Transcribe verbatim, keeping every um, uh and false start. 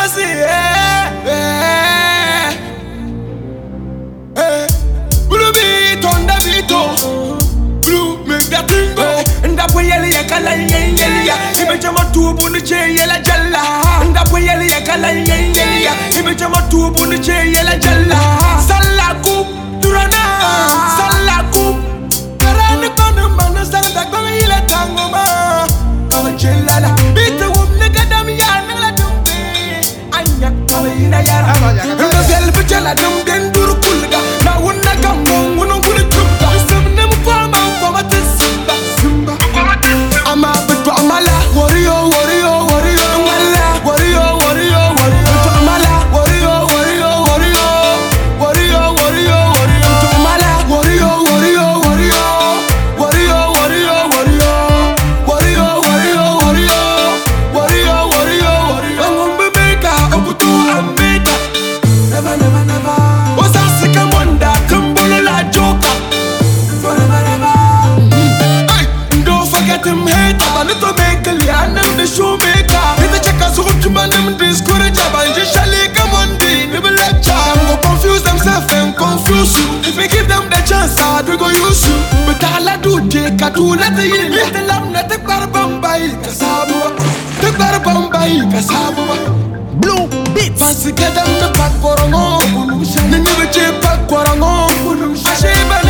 Fancy, eh, eh, eh. Blue beat on the beat, oh. Blue make that thing go. And that way yelly ya kala yen yelly ya. Image of my tube on the chair yella jalla. And that way yelly ya kala yen yelly ya. Image of my tube on the chair yella jalla. Salaku durana, salaku. Karana kanu mana sanda kama ile tango ma. Kama jella. Beat the woman nigga dam ya nala dumbe. Anya kama ina yara. Ndo vyel bujala dum den duru kulga. Na wuna kambo wuna wuna tumba. Simne mfama mfama tisimba simba. I'm a bit amala warrior warrior warrior amala warrior warrior warrior amala warrior warrior warrior warrior warrior warrior amala warrior warrior warrior warrior warrior warrior warrior warrior warrior warrior warrior warrior ngombe beka obutu ambeka never never never osasika monda kumbulu la joka forever never. Don't forget him hate a little make a lian and the shoemaker. Hit the checkers who to man them discourage a bunch of shally come on day. They will lecture go confuse themselves and confuse you. If we give them the chance, I we go use you. But all I do take a do let the yin let the lamb let the barbambai Kasabu. The barbambai Kasabu. Blue beats. Fancy get them the pack for a mo. Never chip pack for a mo. I shave